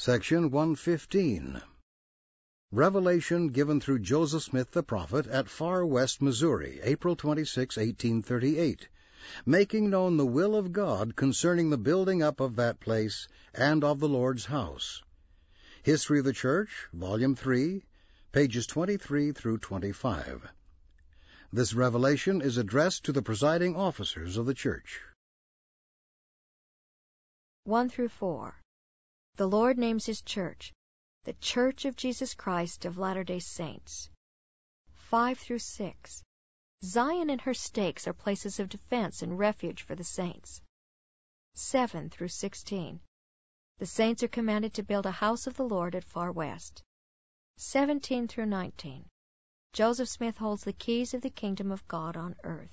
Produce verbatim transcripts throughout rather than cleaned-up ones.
Section one fifteen. Revelation given through Joseph Smith the prophet at Far West, Missouri, April twenty-sixth, eighteen thirty-eight, making known the will of God concerning the building up of that place and of the Lord's house. History of the Church, Volume three, pages twenty-three through twenty-five. This revelation is addressed to the presiding officers of the Church. one through four. The Lord names His Church, the Church of Jesus Christ of Latter-day Saints. five through six. Zion and her stakes are places of defense and refuge for the saints. seven through sixteen. The saints are commanded to build a house of the Lord at Far West. seventeen through nineteen. Joseph Smith holds the keys of the kingdom of God on earth.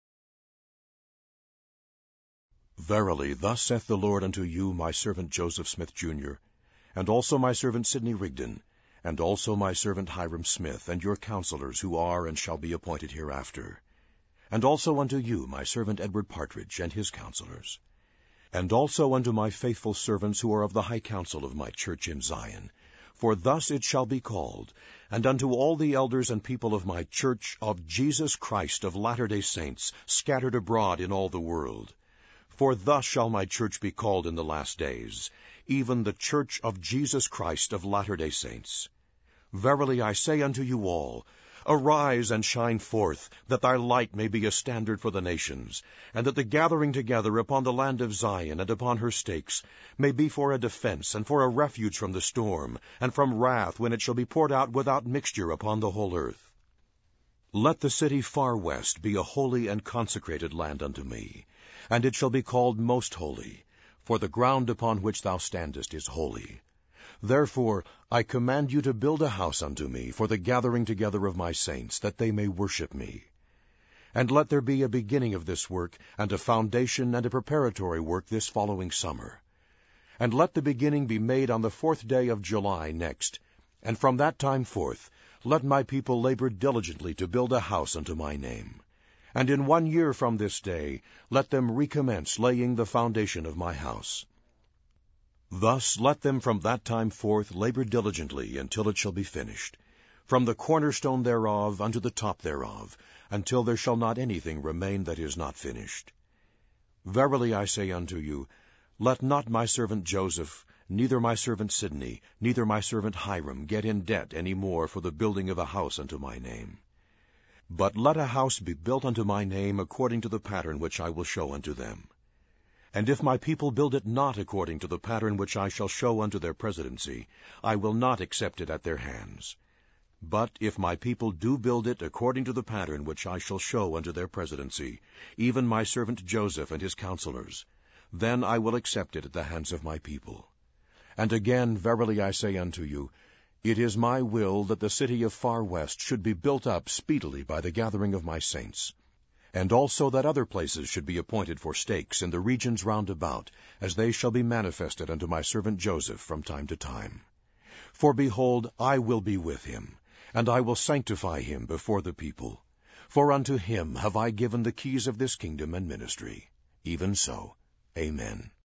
Verily, thus saith the Lord unto you, my servant Joseph Smith, Junior, and also my servant Sidney Rigdon, and also my servant Hiram Smith, and your counselors, who are and shall be appointed hereafter, and also unto you, my servant Edward Partridge, and his counselors, and also unto my faithful servants, who are of the high council of my church in Zion, for thus it shall be called, and unto all the elders and people of my church of Jesus Christ of Latter-day Saints, scattered abroad in all the world. For thus shall my church be called in the last days, even the church of Jesus Christ of Latter-day Saints. Verily I say unto you all, arise and shine forth, that thy light may be a standard for the nations, and that the gathering together upon the land of Zion and upon her stakes may be for a defense and for a refuge from the storm, and from wrath when it shall be poured out without mixture upon the whole earth. Let the city Far West be a holy and consecrated land unto me, and it shall be called most holy, for the ground upon which thou standest is holy. Therefore I command you to build a house unto me for the gathering together of my saints, that they may worship me. And let there be a beginning of this work, and a foundation and a preparatory work this following summer. And let the beginning be made on the fourth day of July next, and from that time forth let my people labor diligently to build a house unto my name. And in one year from this day let them recommence laying the foundation of my house. Thus let them from that time forth labor diligently until it shall be finished, from the cornerstone thereof unto the top thereof, until there shall not anything remain that is not finished. Verily I say unto you, let not my servant Joseph, neither my servant Sidney, neither my servant Hiram get in debt any more for the building of a house unto my name. But let a house be built unto my name according to the pattern which I will show unto them. And if my people build it not according to the pattern which I shall show unto their presidency, I will not accept it at their hands. But if my people do build it according to the pattern which I shall show unto their presidency, even my servant Joseph and his counselors, then I will accept it at the hands of my people. And again, verily I say unto you, it is my will that the city of Far West should be built up speedily by the gathering of my saints, and also that other places should be appointed for stakes in the regions round about, as they shall be manifested unto my servant Joseph from time to time. For behold, I will be with him, and I will sanctify him before the people. For unto him have I given the keys of this kingdom and ministry. Even so, Amen.